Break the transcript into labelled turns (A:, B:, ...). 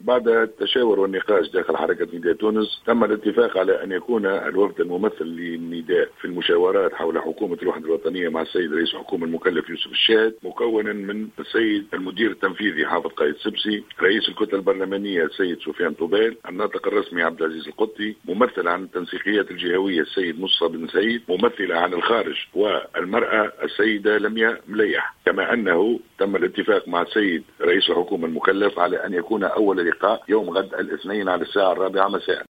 A: بعد التشاور والنقاش داخل حركة نداء تونس تم الاتفاق على أن يكون الوفد الممثل للنداء في المشاورات حول حكومة الوحدة الوطنية مع السيد رئيس الحكومة المكلف يوسف الشاهد، مكونا من السيد المدير التنفيذي حافظ قايد سبسي، رئيس الكتلة البرلمانية السيد سفيان طوبال، الناطق الرسمي عبد العزيز القطي، ممثل عن التنسيقيات الجهوية السيد مصطفى بن سعيد، ممثلة عن الخارج والمرأة السيدة لميا مليح. كما أنه تم الاتفاق مع السيد رئيس الحكومة المكلف على أن يكون أول لقاء يوم غد الاثنين على الساعة 4 مساء.